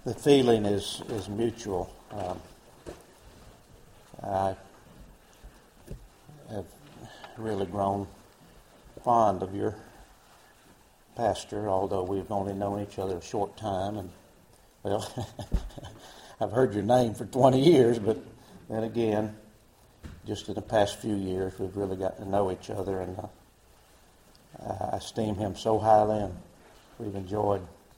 The feeling is mutual. I have really grown fond of your pastor, although we've only known each other a short time. And well, I've heard your name for 20 years, but then again, just in the past few years, we've really gotten to know each other, and I esteem him so highly, and we've enjoyed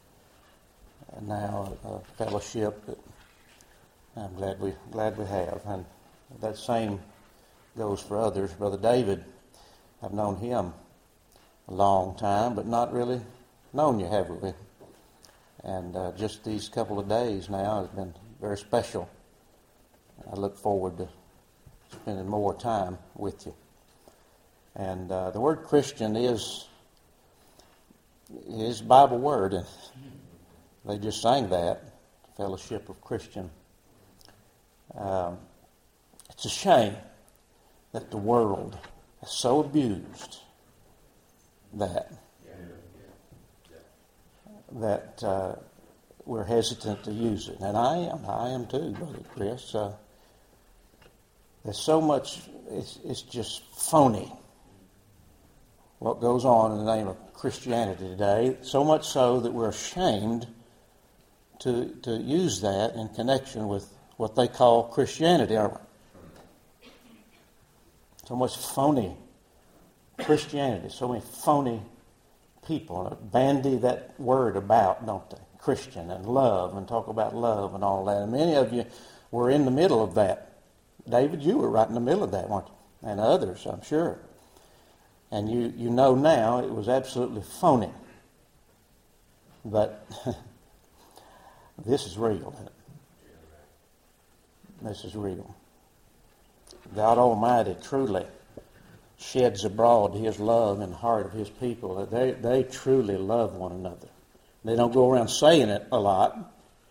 now a fellowship that I'm glad we have. And that same goes for others. Brother David, I've known him a long time, but not really known you, have we? And just these couple of days now has been very special. I look forward to spending more time with you. And the word Christian is Bible word, and they just sang that, Fellowship of Christian. It's a shame that the world has so abused that we're hesitant to use it. And I am too, Brother Chris. There's so much, it's just phony what goes on in the name of Christianity today, so much so that we're ashamed to use that in connection with what they call Christianity, aren't we? So much phony Christianity, so many phony people bandy that word about, don't they? Christian and love, and talk about love and all that. And many of you were in the middle of that. David, you were right in the middle of that, weren't you? And others, I'm sure. And you know now it was absolutely phony. But this is real, isn't it? This is real. God Almighty truly sheds abroad His love in the heart of His people. They truly love one another. They don't go around saying it a lot,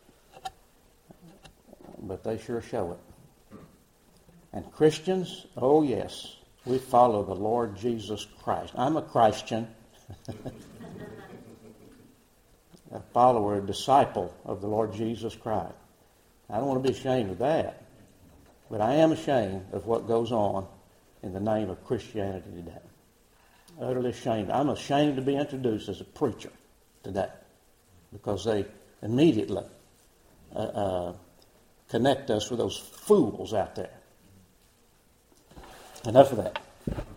but they sure show it. And Christians, oh yes, we follow the Lord Jesus Christ. I'm a Christian, a follower, a disciple of the Lord Jesus Christ. I don't want to be ashamed of that, but I am ashamed of what goes on in the name of Christianity today. Utterly ashamed. I'm ashamed to be introduced as a preacher today because they immediately connect us with those fools out there. Enough of that.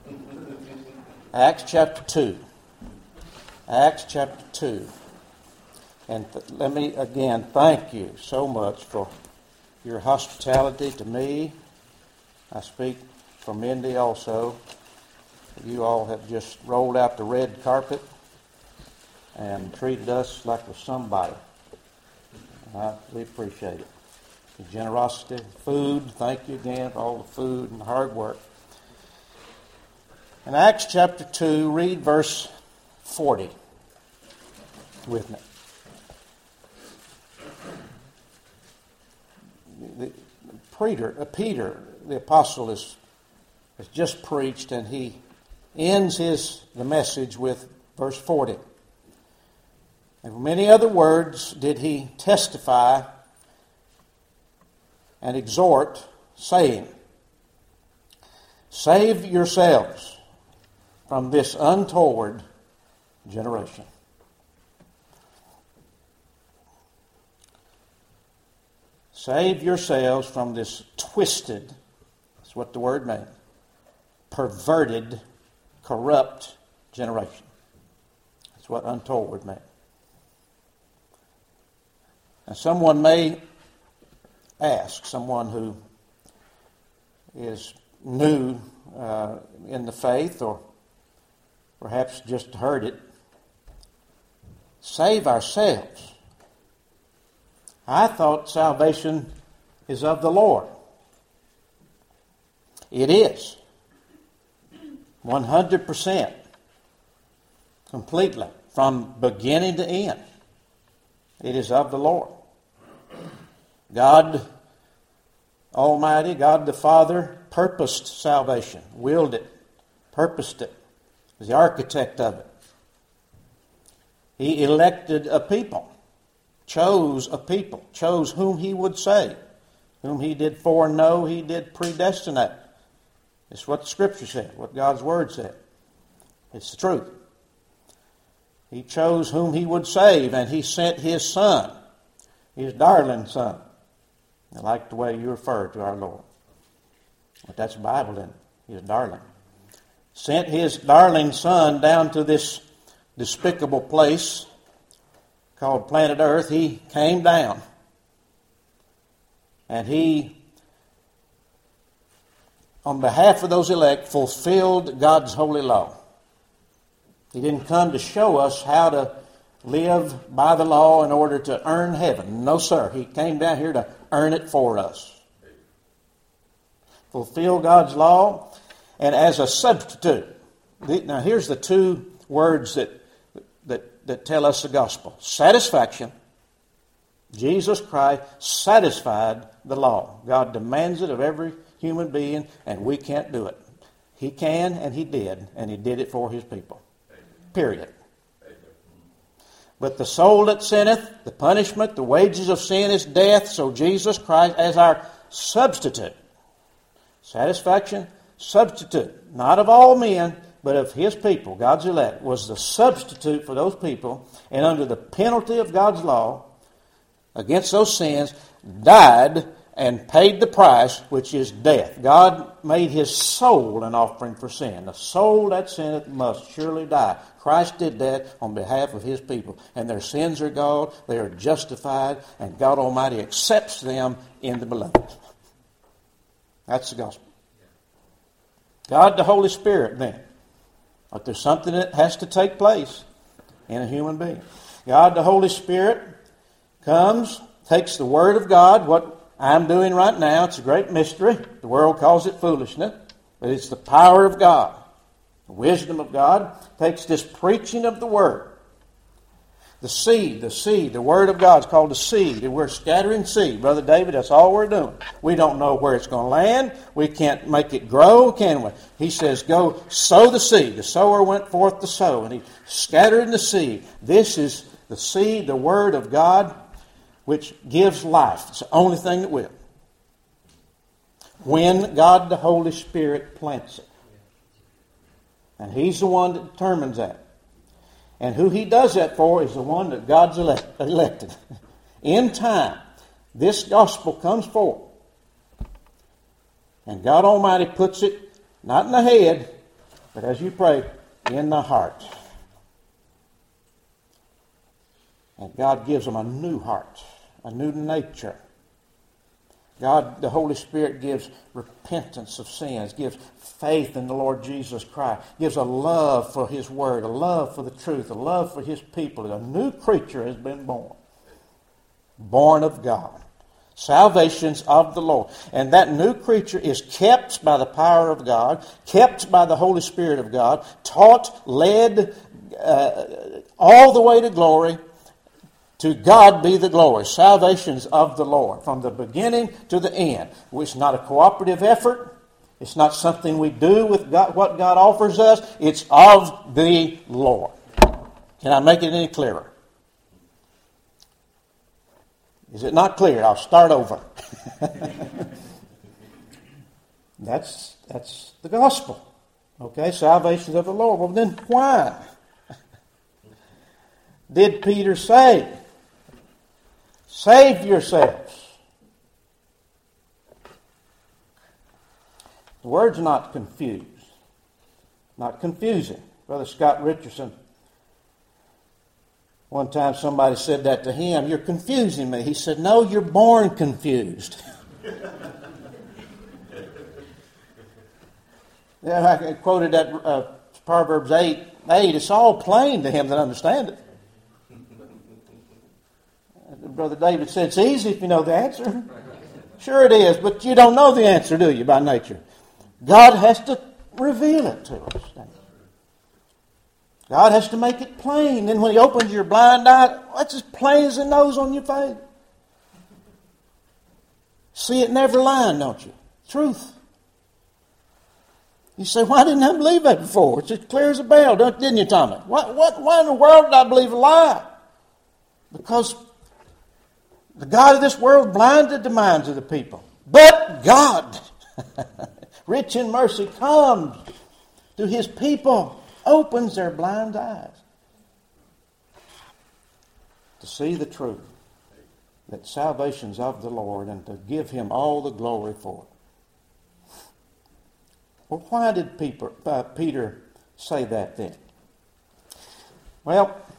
Acts chapter 2. Acts chapter 2. And let me again thank you so much for your hospitality to me. I speak for Mindy also. You all have just rolled out the red carpet and treated us like we're somebody. We appreciate it. The generosity, food, thank you again for all the food and the hard work. In Acts chapter 2, read verse 40 with me. Peter, the apostle, has just preached, and he ends the message with verse 40. And for many other words did he testify and exhort, saying, "Save yourselves from this untoward generation." Save yourselves from this twisted, that's what the word means, perverted, corrupt generation. That's what untoward means. And someone may ask, someone who is new in the faith or perhaps just heard it, save ourselves. I thought salvation is of the Lord. It is. 100%. Completely. From beginning to end. It is of the Lord. God Almighty, God the Father, purposed salvation. Willed it. Purposed it. Was the architect of it. He elected a people chose a people, chose whom he would save, whom he did foreknow, he did predestinate. It's what the Scripture said, what God's Word said. It's the truth. He chose whom he would save, and he sent his Son, his darling Son. I like the way you refer to our Lord. But that's the Bible, isn't it? His darling. Sent his darling Son down to this despicable place called planet Earth. He came down. And he, on behalf of those elect, fulfilled God's holy law. He didn't come to show us how to live by the law in order to earn heaven. No, sir. He came down here to earn it for us. Fulfill God's law, and as a substitute. Now, here's the two words that tell us the gospel. Satisfaction. Jesus Christ satisfied the law. God demands it of every human being, and we can't do it. He can, and he did it for his people. Period. But the soul that sinneth, the punishment, the wages of sin is death, so Jesus Christ as our substitute. Satisfaction, substitute. Not of all men, but of his people, God's elect, was the substitute for those people, and under the penalty of God's law, against those sins, died and paid the price, which is death. God made his soul an offering for sin. The soul that sinneth must surely die. Christ did that on behalf of his people. And their sins are gone, they are justified, and God Almighty accepts them in the beloved. That's the gospel. God the Holy Spirit, then. But there's something that has to take place in a human being. God the Holy Spirit comes, takes the Word of God, what I'm doing right now. It's a great mystery. The world calls it foolishness, but it's the power of God. The wisdom of God takes this preaching of the Word. The seed, the Word of God is called the seed, and we're scattering seed. Brother David, that's all we're doing. We don't know where it's going to land. We can't make it grow, can we? He says, go sow the seed. The sower went forth to sow, and he scattered the seed. This is the seed, the Word of God, which gives life. It's the only thing that will. When God the Holy Spirit plants it. And he's the one that determines that. And who he does that for is the one that God's elected. In time, this gospel comes forth. And God Almighty puts it, not in the head, but as you pray, in the heart. And God gives them a new heart, a new nature. God, the Holy Spirit, gives repentance of sins, gives faith in the Lord Jesus Christ, gives a love for his word, a love for the truth, a love for his people. A new creature has been born. Born of God. Salvation's of the Lord. And that new creature is kept by the power of God, kept by the Holy Spirit of God, taught, led all the way to glory. To God be the glory. Salvation's of the Lord from the beginning to the end. It's not a cooperative effort. It's not something we do with God, what God offers us. It's of the Lord. Can I make it any clearer? Is it not clear? I'll start over. That's the gospel. Okay, salvation's of the Lord. Well, then why did Peter say, save yourselves? The word's not confused. Not confusing. Brother Scott Richardson, one time somebody said that to him, you're confusing me. He said, no, you're born confused. Yeah, I quoted that Proverbs 8. It's all plain to him that understand it. Brother David said, it's easy if you know the answer. Sure it is, but you don't know the answer, do you, by nature? God has to reveal it to us. God has to make it plain. Then when he opens your blind eye, that's as plain as the nose on your face. See it in every line, don't you? Truth. You say, why didn't I believe that before? It's as clear as a bell, didn't you, Tommy? Why in the world did I believe a lie? Because The God of this world blinded the minds of the people. But God, rich in mercy, comes to his people, opens their blind eyes to see the truth, that salvation's of the Lord, and to give him all the glory for it. Well, why did Peter say that then? Well,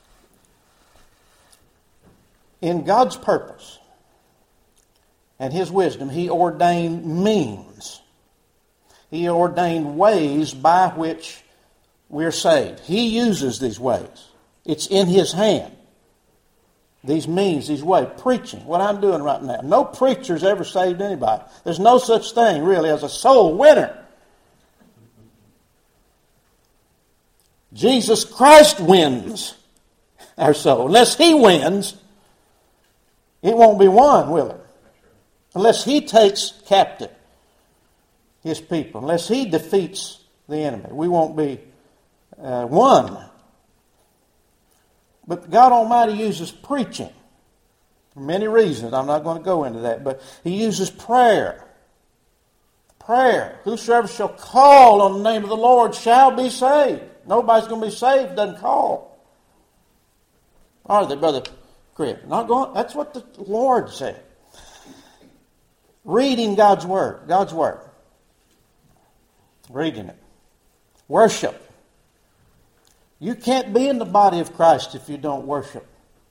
in God's purpose and his wisdom, he ordained means. He ordained ways by which we're saved. He uses these ways. It's in his hand. These means, these ways. Preaching, what I'm doing right now. No preacher's ever saved anybody. There's no such thing, really, as a soul winner. Jesus Christ wins our soul. Unless he wins, it won't be won, will it? Unless he takes captive his people. Unless he defeats the enemy, we won't be won. But God Almighty uses preaching for many reasons. I'm not going to go into that. But he uses prayer. Prayer. Whosoever shall call on the name of the Lord shall be saved. Nobody's going to be saved doesn't call. Are they, Brother Chris? Not going. That's what the Lord said. Reading God's Word. God's Word. Reading it. Worship. You can't be in the body of Christ if you don't worship.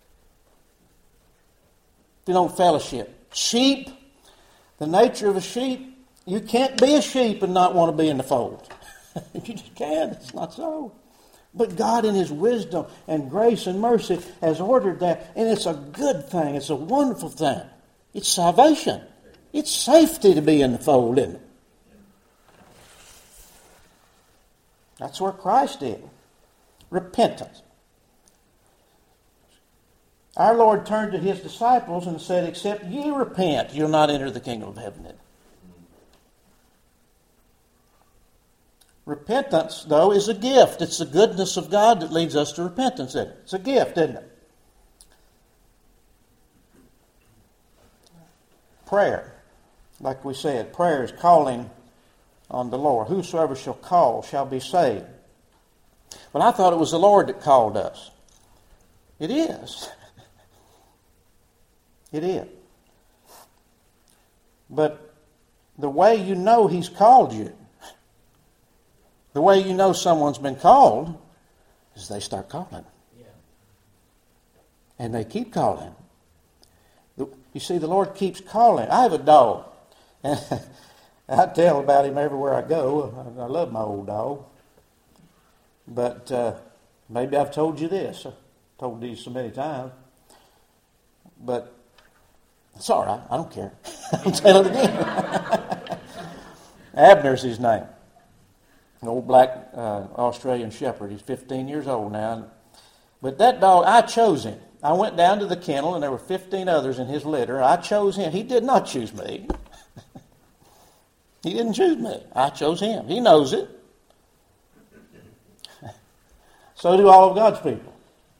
If you don't fellowship. Sheep, the nature of a sheep, you can't be a sheep and not want to be in the fold. You just can't. It's not so. But God in his wisdom and grace and mercy has ordered that. And it's a good thing. It's a wonderful thing. It's salvation. It's safety to be in the fold, isn't it? That's where Christ did. Repentance. Our Lord turned to his disciples and said, except ye repent, you'll not enter the kingdom of heaven. Repentance, though, is a gift. It's the goodness of God that leads us to repentance, isn't it? It's a gift, isn't it? Prayer. Like we said, prayer is calling on the Lord. Whosoever shall call shall be saved. Well, I thought it was the Lord that called us. It is. It is. But the way you know he's called you, the way you know someone's been called, is they start calling. Yeah. And they keep calling. You see, the Lord keeps calling. I have a dog. And I tell about him everywhere I go. I love my old dog. But maybe I've told you this. I've told these so many times. But it's all right. I don't care. I'll tell it again. Abner's his name. An old black Australian shepherd. He's 15 years old now. But that dog, I chose him. I went down to the kennel, and there were 15 others in his litter. I chose him. He did not choose me. He didn't choose me. I chose him. He knows it. So do all of God's people.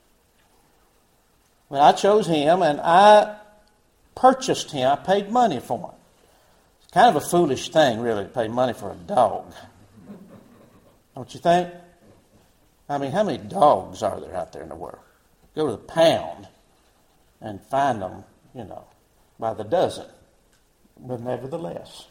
Well, I chose him, and I purchased him. I paid money for him. It's kind of a foolish thing, really, to pay money for a dog. Don't you think? I mean, how many dogs are there out there in the world? Go to the pound and find them, by the dozen. But nevertheless,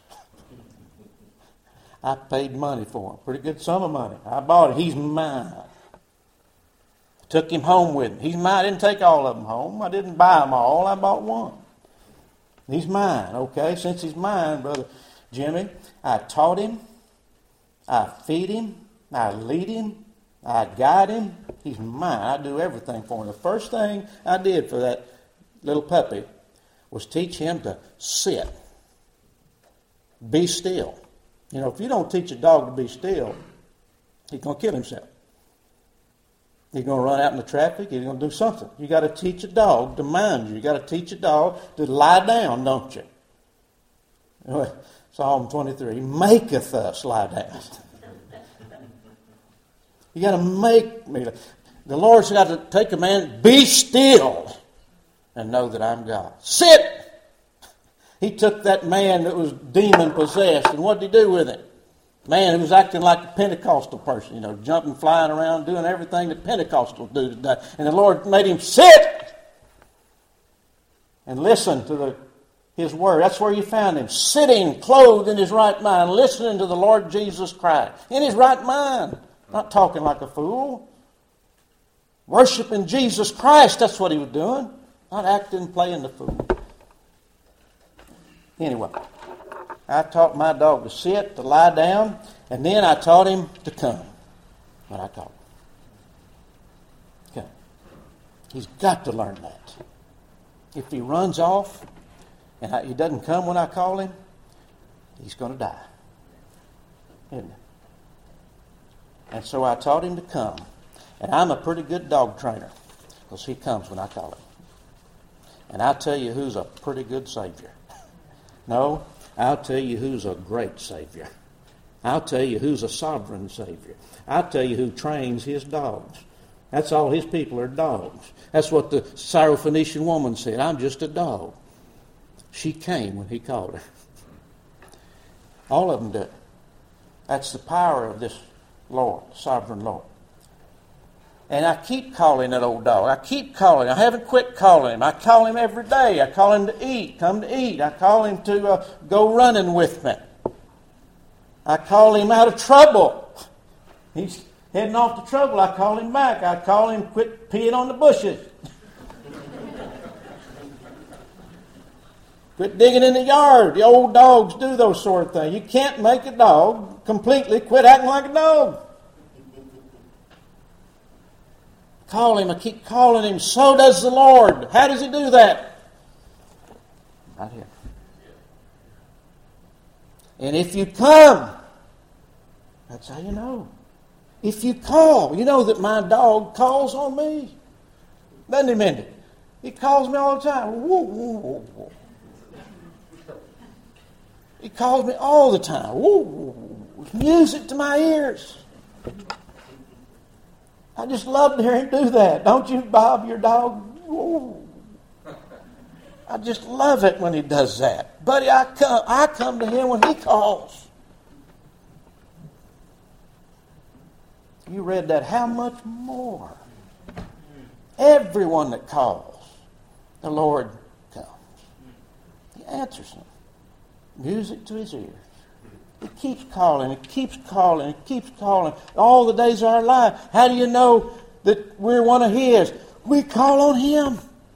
I paid money for him. Pretty good sum of money. I bought it. He's mine. Took him home with me. He's mine. I didn't take all of them home. I didn't buy them all. I bought one. He's mine, okay? Since he's mine, Brother Jimmy, I taught him. I feed him. I lead him. I guide him. He's mine. I do everything for him. The first thing I did for that little puppy was teach him to sit. Be still. If you don't teach a dog to be still, he's going to kill himself. He's going to run out in the traffic. He's going to do something. You got to teach a dog to mind you. You got to teach a dog to lie down, don't you? Psalm 23, maketh us lie down. You got to make me. The Lord's got to take a man, be still, and know that I'm God. Sit! He took that man that was demon-possessed, and what did he do with it? Man, he was acting like a Pentecostal person, jumping, flying around, doing everything that Pentecostals do today. And the Lord made him sit and listen to His Word. That's where you found him, sitting, clothed in his right mind, listening to the Lord Jesus Christ. In his right mind, not talking like a fool. Worshiping Jesus Christ, that's what he was doing. Not acting, playing the fool. Anyway, I taught my dog to sit, to lie down, and then I taught him to come when I called him. Come. He's got to learn that. If he runs off and he doesn't come when I call him, he's going to die. Isn't it? And so I taught him to come. And I'm a pretty good dog trainer because he comes when I call him. And I'll tell you who's a pretty good Savior. No, I'll tell you who's a great Savior. I'll tell you who's a sovereign Savior. I'll tell you who trains his dogs. That's all his people are dogs. That's what the Syrophoenician woman said. I'm just a dog. She came when he called her. All of them do. That's the power of this Lord, sovereign Lord. And I keep calling that old dog. I keep calling. I haven't quit calling him. I call him every day. I call him to eat. Come to eat. I call him to go running with me. I call him out of trouble. He's heading off to trouble. I call him back. I call him quit peeing on the bushes. Quit digging in the yard. The old dogs do those sort of things. You can't make a dog completely quit acting like a dog. Call him. I keep calling him. So does the Lord. How does he do that? Right here. And if you come, that's how you know. If you call, you know that my dog calls on me. Doesn't he, Mindy? He calls me all the time. Woo, woo, woo, woo. He calls me all the time. Woo, woo, woo. Music to my ears. I just love to hear him do that. Don't you, Bob, your dog? Woo. I just love it when he does that. Buddy, I come to him when he calls. You read that. How much more? Everyone that calls, the Lord comes. He answers them. Music to his ears. He keeps calling, he keeps calling, he keeps calling. All the days of our life. How do you know that we're one of his? We call on him.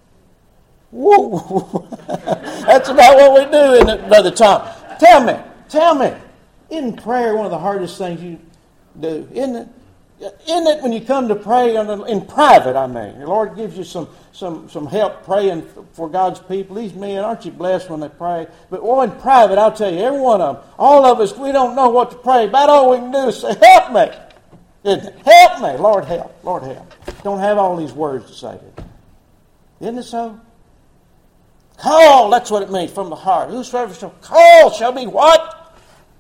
Whoa. That's about what we do, isn't it, Brother Tom? Tell me. Isn't prayer one of the hardest things you do? Isn't it when you come to pray in private, I mean? The Lord gives you some help praying for God's people. These men, aren't you blessed when they pray? But in private, I'll tell you, every one of them, all of us, we don't know what to pray. About all we can do is say, help me. Isn't it? Help me. Lord, help. Lord, help. Don't have all these words to say to it. Isn't it so? Call, that's what it means, from the heart. Whosoever shall call shall be what?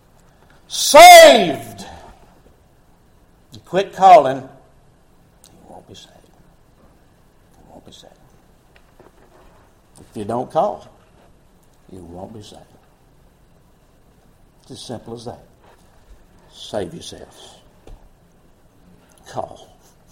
Saved. You quit calling, you won't be saved. You won't be saved. If you don't call, you won't be saved. It's as simple as that. Save yourselves. Call.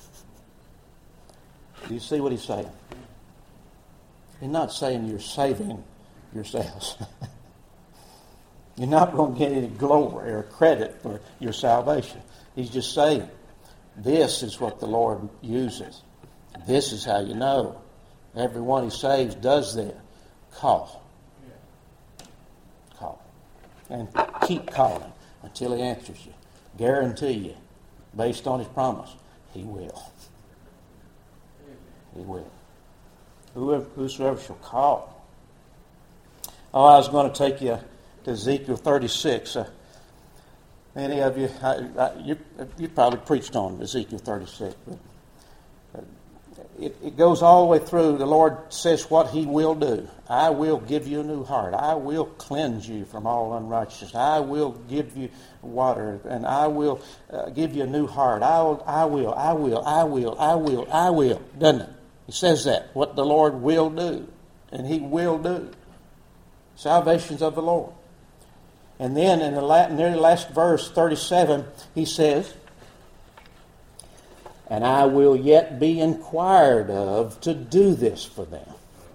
Do you see what he's saying? He's not saying you're saving yourselves. You're not going to get any glory or credit for your salvation. He's just saying, this is what the Lord uses. This is how you know. Everyone he saves does that. Call. Call. And keep calling until he answers you. Guarantee you, based on his promise, he will. He will. Whosoever shall call. Oh, I was going to take you to Ezekiel 36. Many of you, you probably preached on Ezekiel 36. But it goes all the way through. The Lord says what he will do. I will give you a new heart. I will cleanse you from all unrighteousness. I will give you water, and I will give you a new heart. I will. Doesn't it? He says that, what the Lord will do. And He will do. Salvation's of the Lord. And then in the near last verse, 37, He says, and I will yet be inquired of to do this for them.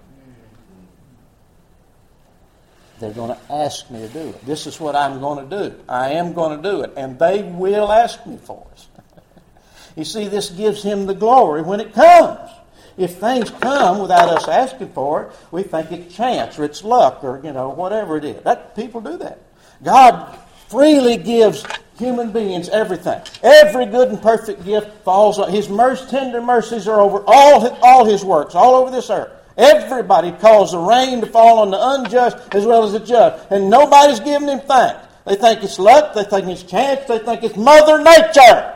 They're going to ask me to do it. This is what I'm going to do. I am going to do it. And they will ask me for it. You see, this gives Him the glory when it comes. If things come without us asking for it, we think it's chance or it's luck or, whatever it is. People do that. God freely gives human beings everything. Every good and perfect gift falls on His tender mercies are over all His works, all over this earth. Everybody calls the rain to fall on the unjust as well as the just. And nobody's giving Him thanks. They think it's luck, they think it's chance, they think it's Mother Nature.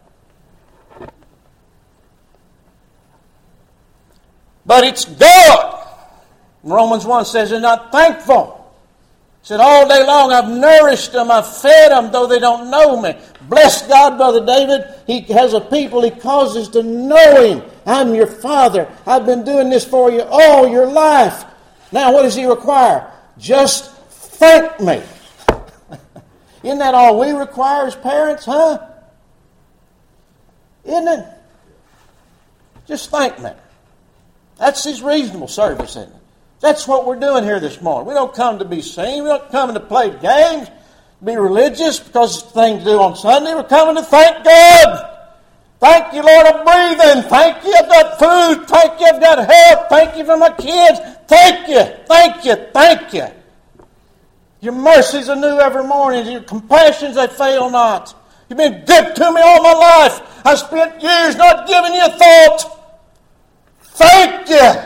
But it's God. Romans 1 says they're not thankful. He said, all day long I've nourished them, I've fed them, though they don't know me. Bless God, Brother David. He has a people He causes to know Him. I'm your Father. I've been doing this for you all your life. Now what does He require? Just thank me. Isn't that all we require as parents, huh? Isn't it? Just thank me. That's His reasonable service, isn't it? That's what we're doing here this morning. We don't come to be seen. We don't come to play games, be religious because it's a thing to do on Sunday. We're coming to thank God. Thank you, Lord, I'm breathing. Thank you, I've got food. Thank you, I've got help. Thank you for my kids. Thank you, thank you, thank you. Your mercies are new every morning. Your compassions, they fail not. You've been good to me all my life. I spent years not giving you a thought. Thank you.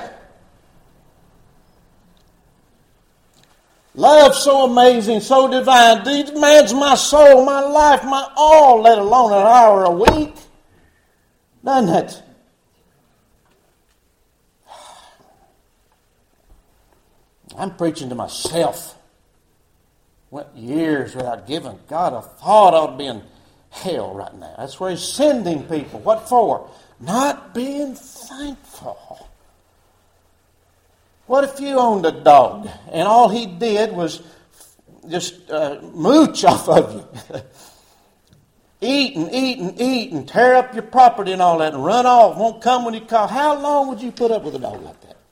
Love so amazing, so divine, demands my soul, my life, my all, let alone an hour a week. Doesn't it? I'm preaching to myself. Went years without giving God a thought. I ought to be in hell right now. That's where He's sending people. What for? Not being thankful. What if you owned a dog and all he did was just mooch off of you? Eat and tear up your property and all that and run off, won't come when you call. How long would you put up with a dog like that?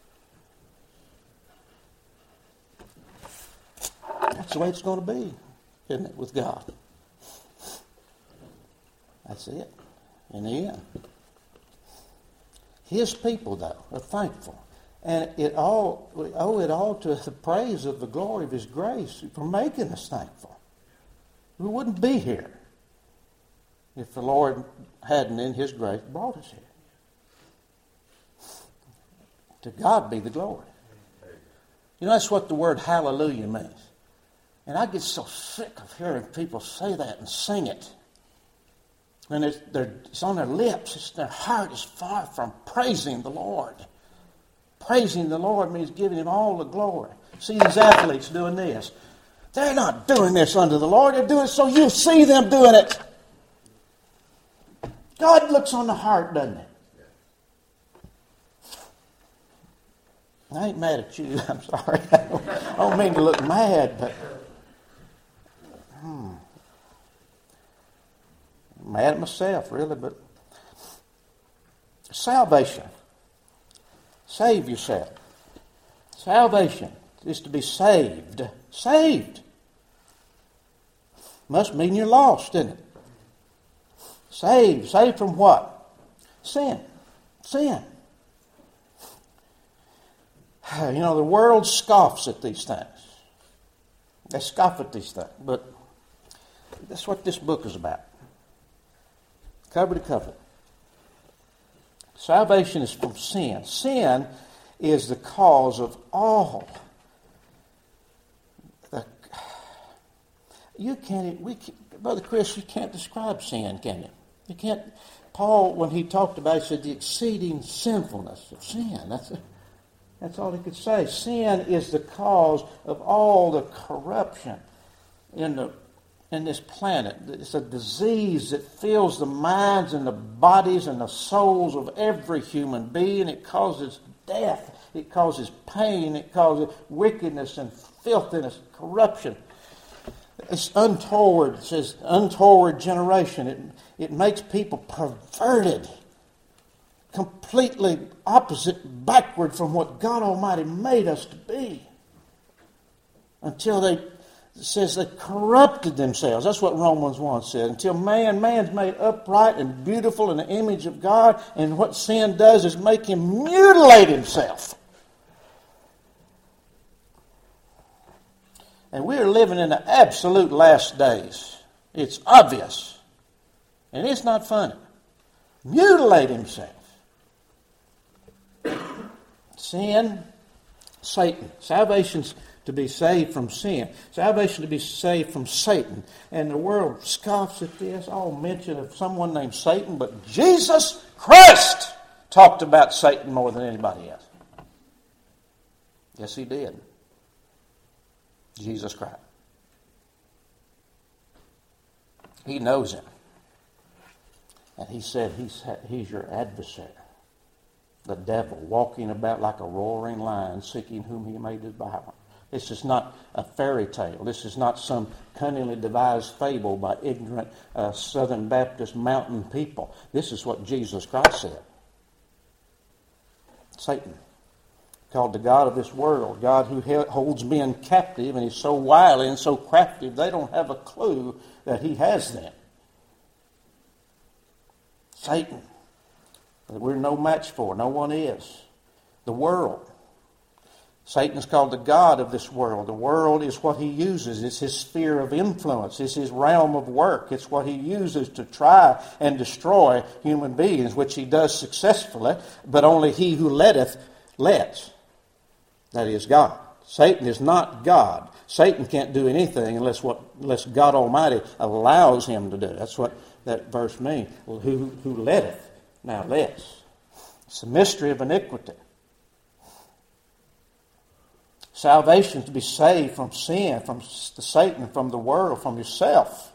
That's the way it's going to be, isn't it, with God? That's it, in the end. His people, though, are thankful. And we owe it all to the praise of the glory of His grace for making us thankful. We wouldn't be here if the Lord hadn't in His grace brought us here. To God be the glory. That's what the word hallelujah means. And I get so sick of hearing people say that and sing it. When it's on their lips, their heart is far from praising the Lord. Praising the Lord means giving Him all the glory. See these athletes doing this. They're not doing this unto the Lord. They're doing it so you see them doing it. God looks on the heart, doesn't He? I ain't mad at you. I'm sorry. I don't mean to look mad, but I'm mad at myself, really. But salvation. Save yourself. Salvation is to be saved. Saved. Must mean you're lost, doesn't it? Saved. Saved from what? Sin. Sin. The world scoffs at these things. They scoff at these things. But that's what this book is about. Cover to cover. Salvation is from sin. Sin is the cause of all. Brother Chris, you can't describe sin, can you? You can't. Paul, when he talked about it, he said the exceeding sinfulness of sin. That's all he could say. Sin is the cause of all the corruption in this planet. It's a disease that fills the minds and the bodies and the souls of every human being. It causes death. It causes pain. It causes wickedness and filthiness, corruption. It's untoward. It says untoward generation. It makes people perverted, completely opposite, backward from what God Almighty made us to be. Until it says they corrupted themselves. That's what Romans 1 says. Until man's made upright and beautiful in the image of God, and what sin does is make him mutilate himself. And we are living in the absolute last days. It's obvious. And it's not funny. Mutilate himself. Sin, Satan. Salvation's to be saved from sin. Salvation to be saved from Satan. And the world scoffs at this. All mention of someone named Satan. But Jesus Christ talked about Satan more than anybody else. Yes, he did. Jesus Christ. He knows him. And he said he's your adversary. The devil, walking about like a roaring lion, seeking whom he may devour. This is not a fairy tale. This is not some cunningly devised fable by ignorant Southern Baptist mountain people. This is what Jesus Christ said. Satan, called the God of this world, God who holds men captive, and is so wily and so crafty, they don't have a clue that he has them. Satan, that we're no match for. No one is. The world. Satan is called the God of this world. The world is what he uses. It's his sphere of influence. It's his realm of work. It's what he uses to try and destroy human beings, which he does successfully, but only he who letteth lets. That is God. Satan is not God. Satan can't do anything unless God Almighty allows him to do. That's what that verse means. Well, who letteth? Now lets. It's a mystery of iniquity. Salvation to be saved from sin, from Satan, from the world, from yourself,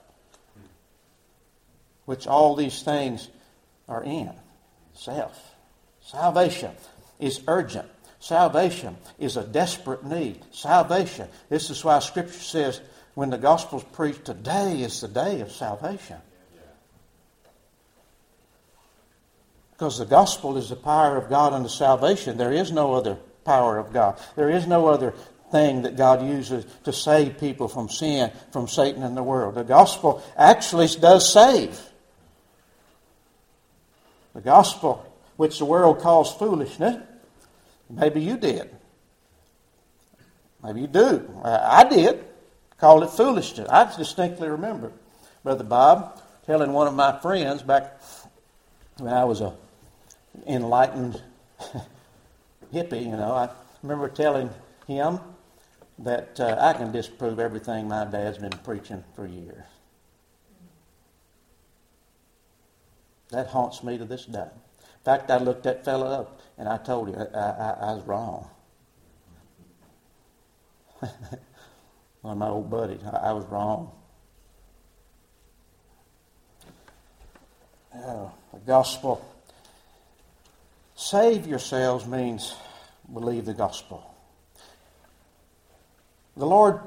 which all these things are in. Self. Salvation is urgent. Salvation is a desperate need. Salvation. This is why Scripture says when the gospel's preached, today is the day of salvation. Because the gospel is the power of God unto salvation. There is no other power of God. There is no other thing that God uses to save people from sin, from Satan and the world. The gospel actually does save. The gospel, which the world calls foolishness, maybe you did. Maybe you do. I did. Called it foolishness. I distinctly remember Brother Bob telling one of my friends back when I was a enlightened hippie, I remember telling him that I can disprove everything my dad's been preaching for years. That haunts me to this day. In fact, I looked that fellow up and I told him I was wrong. One of my old buddies, I was wrong. The gospel. Save yourselves means believe the gospel. The Lord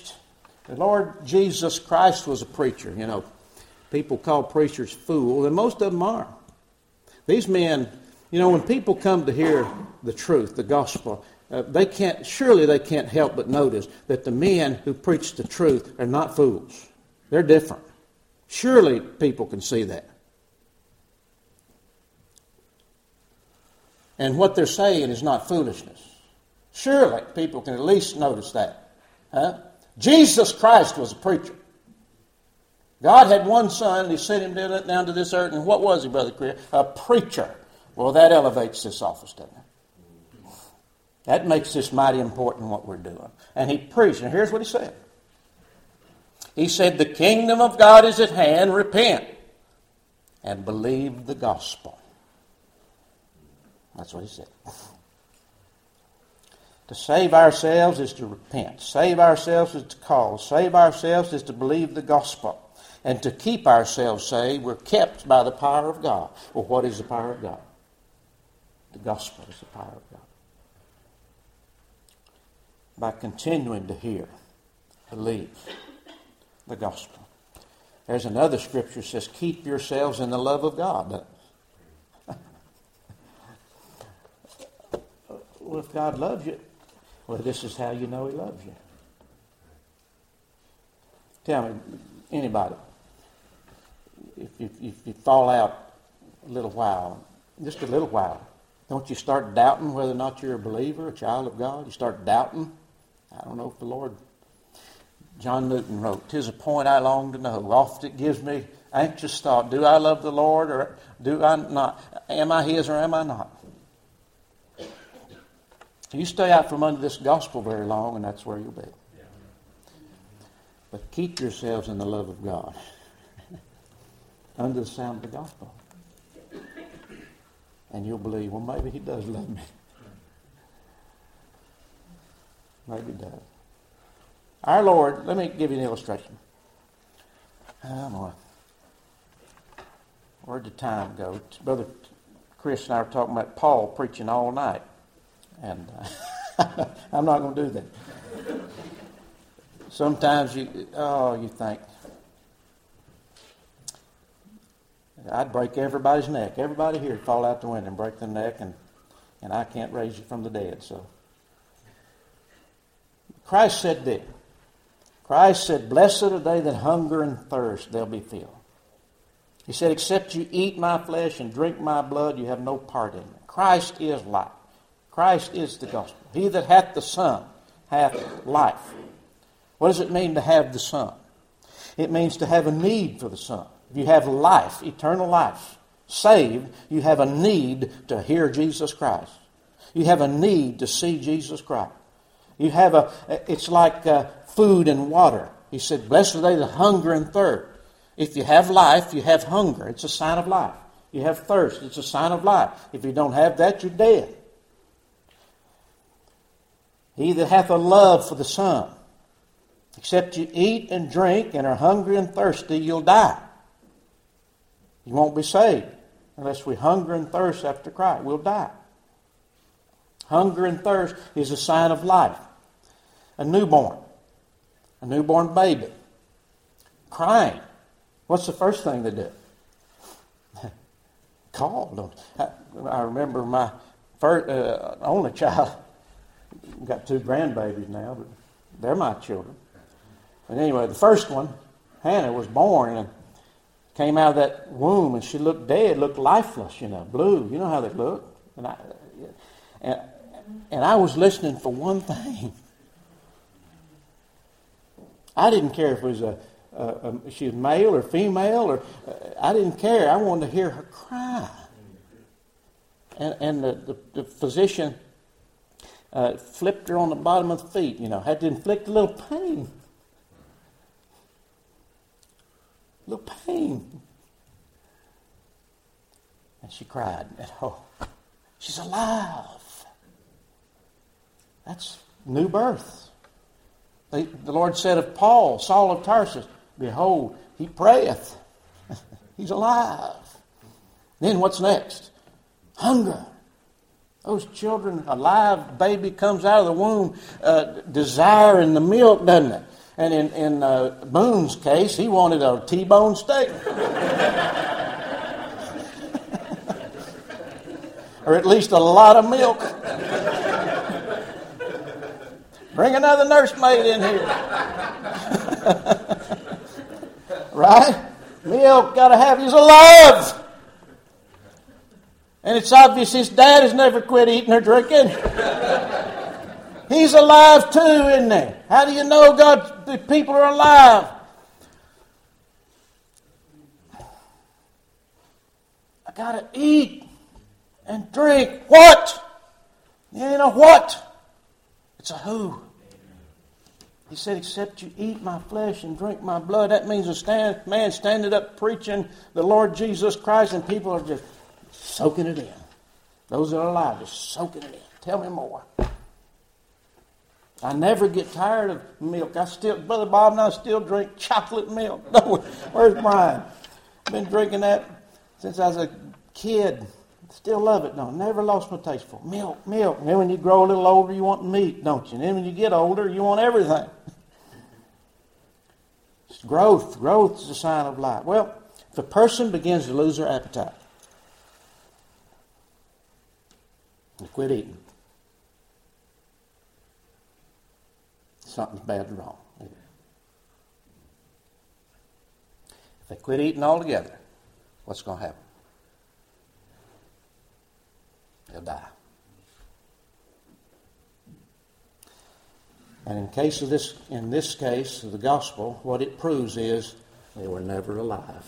Jesus Christ was a preacher. People call preachers fools, and most of them are. These men, when people come to hear the truth, the gospel, they can't help but notice that the men who preach the truth are not fools. They're different. Surely people can see that. And what they're saying is not foolishness. Surely people can at least notice that. Jesus Christ was a preacher. God had one son, and he sent him down to this earth, and what was he, Brother Chris? A preacher. Well, that elevates this office, doesn't it? That makes this mighty important, what we're doing. And he preached, and here's what he said. He said, the kingdom of God is at hand, repent, and believe the gospel. That's what he said. To save ourselves is to repent. Save ourselves is to call. Save ourselves is to believe the gospel. And to keep ourselves saved, we're kept by the power of God. Well, what is the power of God? The gospel is the power of God. by continuing to hear, believe the gospel. There's another scripture that says, keep yourselves in the love of God. Well, if God loves you, well, this is how you know He loves you. Tell me, anybody, if you fall out a little while, just a little while, don't you start doubting whether or not you're a believer, a child of God? You start doubting. I don't know if the Lord... John Newton wrote, "'Tis a point I long to know. Oft it gives me anxious thought. Do I love the Lord or do I not? Am I His or am I not?" You stay out from under this gospel very long, and that's where you'll be. But keep yourselves in the love of God under the sound of the gospel. And you'll believe, well, maybe He does love me. Maybe He does. Our Lord, let me give you an illustration. Where'd the time go? Brother Chris and I were talking about Paul preaching all night. And I'm not going to do that. Sometimes you think, I'd break everybody's neck. Everybody here would fall out the window and break their neck, and I can't raise you from the dead. So Christ said this. Christ said, "Blessed are they that hunger and thirst, they'll be filled." He said, "Except you eat my flesh and drink my blood, you have no part in me." Christ is life. Christ is the gospel. He that hath the Son hath life. What does it mean to have the Son? It means to have a need for the Son. If you have life, eternal life, saved, you have a need to hear Jesus Christ. You have a need to see Jesus Christ. It's like food and water. He said, "Blessed are they that hunger and thirst." If you have life, you have hunger. It's a sign of life. You have thirst. It's a sign of life. If you don't have that, you're dead. He that hath a love for the Son, except you eat and drink and are hungry and thirsty, you'll die. You won't be saved unless we hunger and thirst after Christ. We'll die. Hunger and thirst is a sign of life. A newborn baby, crying. What's the first thing they do? Call. I remember my first, only child. I've got 2 grandbabies now, but they're my children. But anyway, the first one, Hannah, was born and came out of that womb, and she looked dead, looked lifeless, blue. You know how they look. And I was listening for one thing. I didn't care if it was she was male or female, or I didn't care. I wanted to hear her cry. And the physician flipped her on the bottom of the feet. Had to inflict a little pain. And she cried. And, she's alive. That's new birth. The Lord said of Paul, Saul of Tarsus, "Behold, he prayeth." He's alive. Then what's next? Hunger. Those children, a live baby comes out of the womb desiring the milk, doesn't it? And in Boone's case, he wanted a T-bone steak. Or at least a lot of milk. Bring another nursemaid in here. Right? Milk, got to have. He's alive. And it's obvious his dad has never quit eating or drinking. He's alive too, isn't he? How do you know the people are alive? I got to eat and drink. What? You know what? It's a who. He said, "Except you eat my flesh and drink my blood." That means a man standing up preaching the Lord Jesus Christ, and people are just soaking it in. Those that are alive, just soaking it in. Tell me more. I never get tired of milk. Brother Bob and I still drink chocolate milk. No, where's Brian? I've been drinking that since I was a kid. Still love it, don't you? Never lost my taste for milk, milk. And then when you grow a little older, you want meat, don't you? And then when you get older, you want everything. It's growth. Growth is a sign of life. Well, if a person begins to lose their appetite, they quit eating, something's bad and wrong. If they quit eating altogether, what's going to happen? They'll die. And in this case of the gospel, what it proves is they were never alive.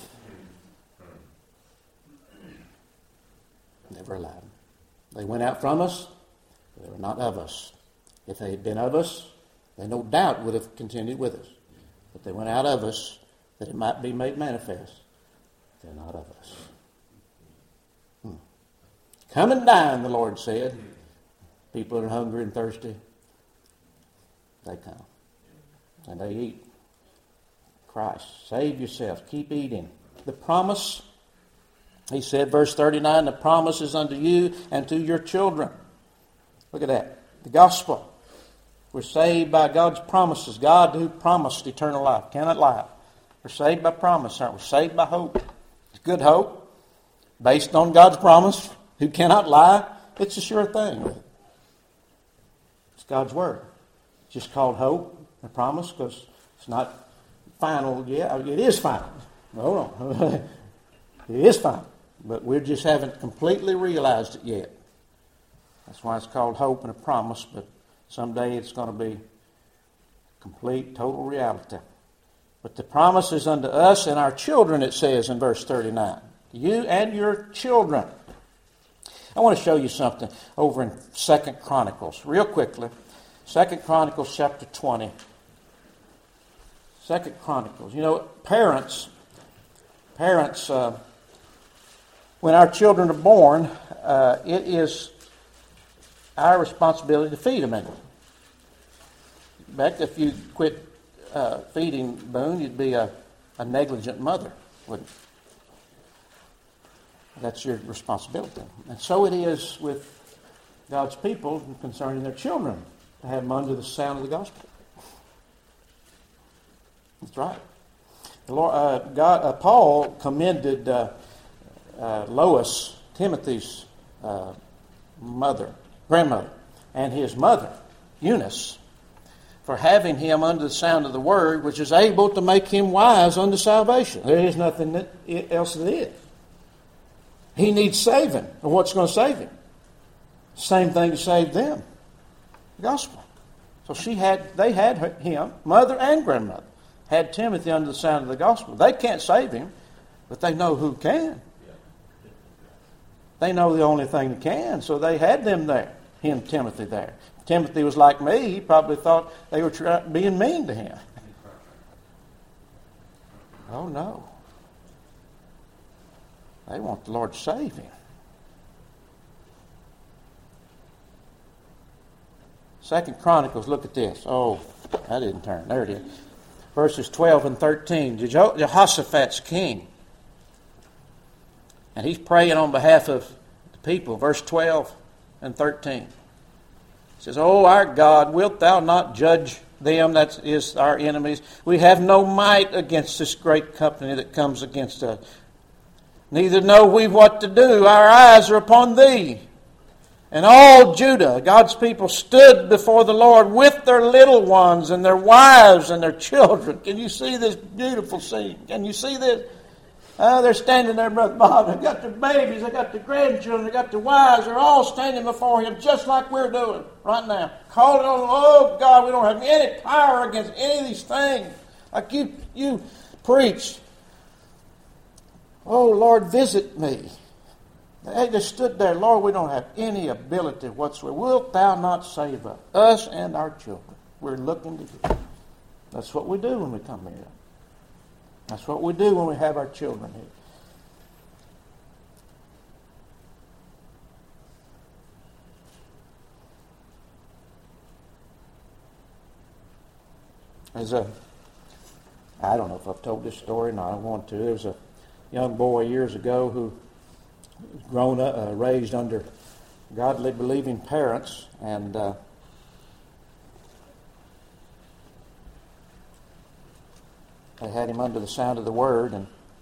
Never alive. They went out from us, but they were not of us. If they had been of us, they no doubt would have continued with us. But they went out of us that it might be made manifest. They're not of us. Come and dine, the Lord said. People that are hungry and thirsty, they come. And they eat. Christ, save yourself. Keep eating. The promise, he said, verse 39, the promise is unto you and to your children. Look at that. The gospel. We're saved by God's promises. God who promised eternal life cannot lie. We're saved by promise, aren't we? Saved by hope. It's good hope. Based on God's promise. Who cannot lie. It's a sure thing. It's God's word. It's just called hope, a promise, because it's not final yet. It is final. Hold on. It is final. But we just haven't completely realized it yet. That's why it's called hope and a promise, but someday it's going to be complete, total reality. But the promise is unto us and our children, it says in verse 39. You and your children. I want to show you something over in 2 Chronicles, real quickly. 2 Chronicles chapter 20. 2 Chronicles. You know, parents, when our children are born, it is our responsibility to feed them. In fact, if you quit feeding Boone, you'd be a negligent mother, wouldn't you? That's your responsibility. And so it is with God's people concerning their children, to have them under the sound of the gospel. That's right. The Lord, Paul commended Lois, Timothy's grandmother, and his mother, Eunice, for having him under the sound of the word, which is able to make him wise unto salvation. There is nothing else that is. He needs saving. And what's going to save him? Same thing to save them. The gospel. So they had him, mother and grandmother, had Timothy under the sound of the gospel. They can't save him, but they know who can. They know the only thing that can, so they had them there, Timothy there. Timothy was like me. He probably thought they were being mean to him. Oh, no. They want the Lord to save him. 2 Chronicles, look at this. Oh, I didn't turn. There it is. Verses 12 and 13. Jehoshaphat's king. And he's praying on behalf of the people. Verse 12 and 13. It says, O our God, wilt thou not judge them, that is our enemies? We have no might against this great company that comes against us. Neither know we what to do. Our eyes are upon thee. And all Judah, God's people, stood before the Lord with their little ones and their wives and their children. Can you see this beautiful scene? Can you see this? They're standing there, Brother Bob. They've got their babies. They've got their grandchildren. They've got their wives. They're all standing before him just like we're doing right now. Calling on, oh God, we don't have any power against any of these things. Like you preached. Oh, Lord, visit me. They just stood there. Lord, we don't have any ability whatsoever. Wilt thou not save us and our children? We're looking to you. That's what we do when we come here. That's what we do when we have our children here. I don't know if I've told this story or not. I want to. There was a young boy years ago who grown up, raised under godly, believing parents, and they had him under the sound of the Word,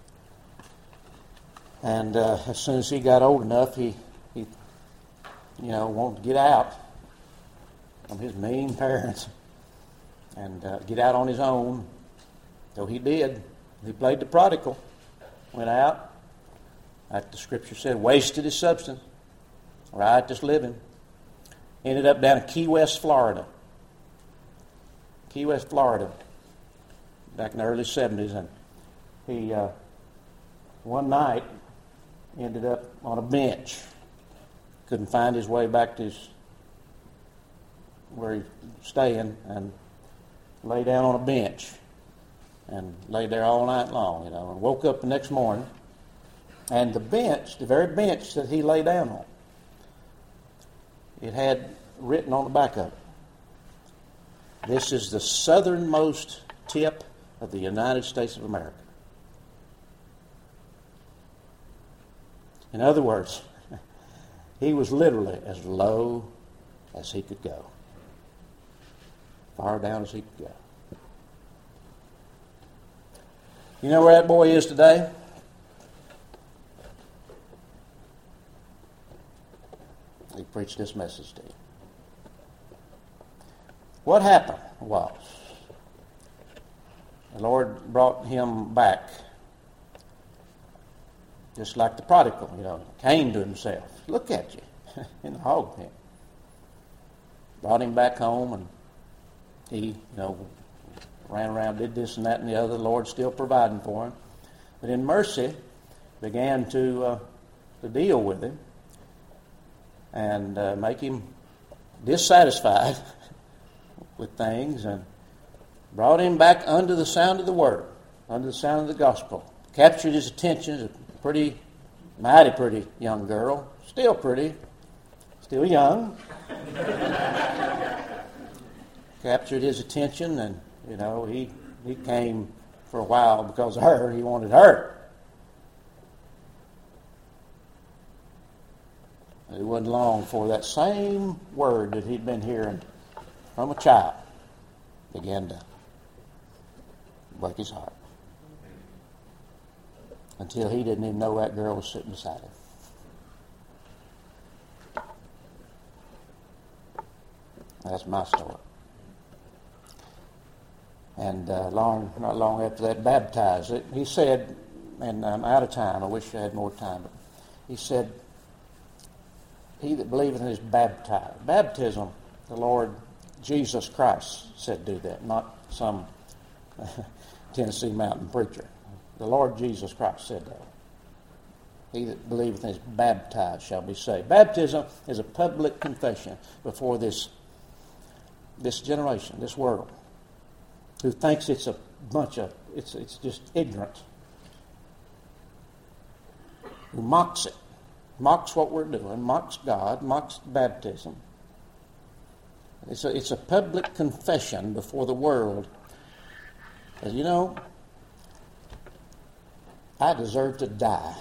and as soon as he got old enough, he wanted to get out from his mean parents and get out on his own. So he did. He played the prodigal, went out, like the Scripture said, wasted his substance, riotous living. Ended up down in Key West, Florida. Key West, Florida, back in the early 70s. And he, one night, ended up on a bench. Couldn't find his way back to where he was staying, and lay down on a bench and lay there all night long, and woke up the next morning, and the bench, the very bench that he lay down on, it had written on the back of it, "This is the southernmost tip of the United States of America." In other words, he was literally as low as he could go. Far down as he could go. You know where that boy is today? He preached this message to you. What happened was, the Lord brought him back, just like the prodigal, came to himself. Look at you in the hog pen. Brought him back home, and he, ran around, did this and that and the other. The Lord still providing for him. But in mercy, began to deal with him and make him dissatisfied with things, and brought him back under the sound of the Word, under the sound of the gospel. Captured his attention. As a mighty pretty young girl. Still pretty. Still young. Captured his attention, and he came for a while because of her. He wanted her. It wasn't long for that same word that he'd been hearing from a child began to break his heart, until he didn't even know that girl was sitting beside him. That's my story. And not long after that, baptized. He said, and I'm out of time, I wish I had more time, but he said, "He that believeth is baptized." Baptism, the Lord Jesus Christ said do that, not some Tennessee mountain preacher. The Lord Jesus Christ said that. He that believeth and is baptized shall be saved. Baptism is a public confession before this generation, this world, who thinks it's a bunch of, it's just ignorant, who mocks it, mocks what we're doing, mocks God, mocks baptism. It's a public confession before the world. As I deserve to die.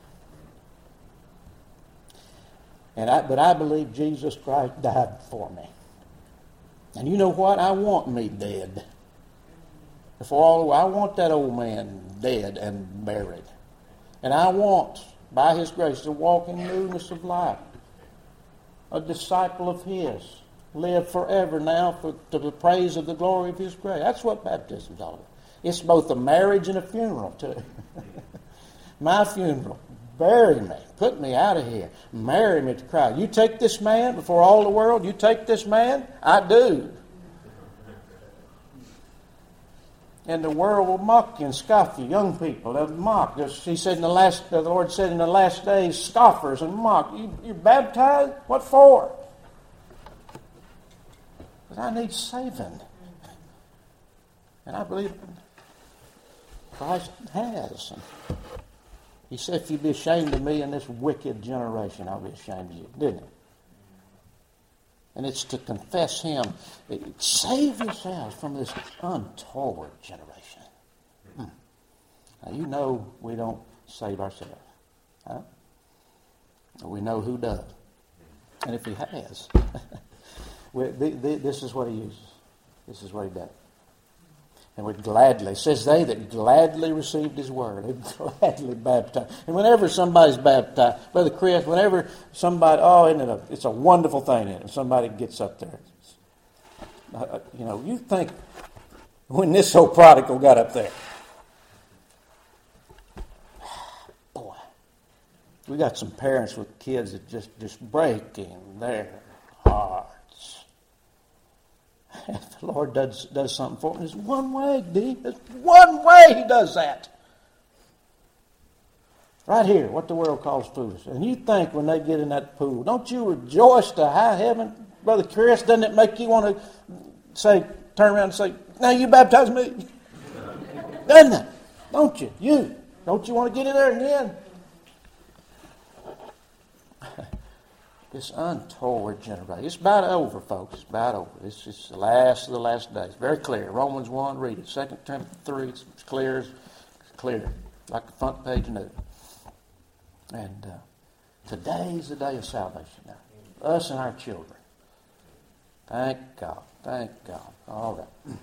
But I believe Jesus Christ died for me. And you know what? I want me dead. I want that old man dead and buried. And I want, by His grace, to walk in newness of life. A disciple of His. Live forever now to the praise of the glory of His grace. That's what baptism's all about. It's both a marriage and a funeral, too. My funeral. Bury me. Put me out of here. Marry me to Christ. You take this man before all the world? You take this man? I do. And the world will mock you and scoff you. Young people, they'll mock. He said the Lord said in the last days, scoffers and mock. You're baptized? What for? But I need saving. And I believe Christ has. He said, if you be ashamed of me in this wicked generation, I'll be ashamed of you. Didn't he? And it's to confess Him. Save yourselves from this untoward generation. Now, we don't save ourselves. Huh? We know who does. And if he has, this is what he uses. This is what he does. And we gladly, it says they that gladly received his word, they gladly baptized. And whenever somebody's baptized, Brother Chris, whenever somebody, it's a wonderful thing, isn't it? Somebody gets up there. You think when this old prodigal got up there, boy, we got some parents with kids that just breaking their hearts. If the Lord does something for them, there's one way, D. There's one way he does that. Right here, what the world calls foolish. And you think when they get in that pool, don't you rejoice to high heaven? Brother Chris, doesn't it make you want to turn around and say, now you baptize me? Doesn't it? Don't you? Don't you want to get in there again? This untoward generation. It's about over, folks. It's about over. It's just the last of the last days. Very clear. Romans 1, read it. 2 Timothy 3, it's clear. It's clear. Like the front page of News. And today's the day of salvation now. Us and our children. Thank God. Thank God. All right.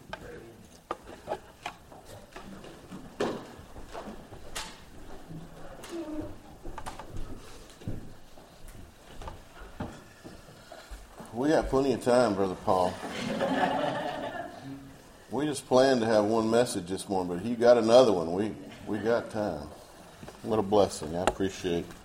We got plenty of time, Brother Paul. We just planned to have one message this morning, but you got another one. We got time. What a blessing. I appreciate it.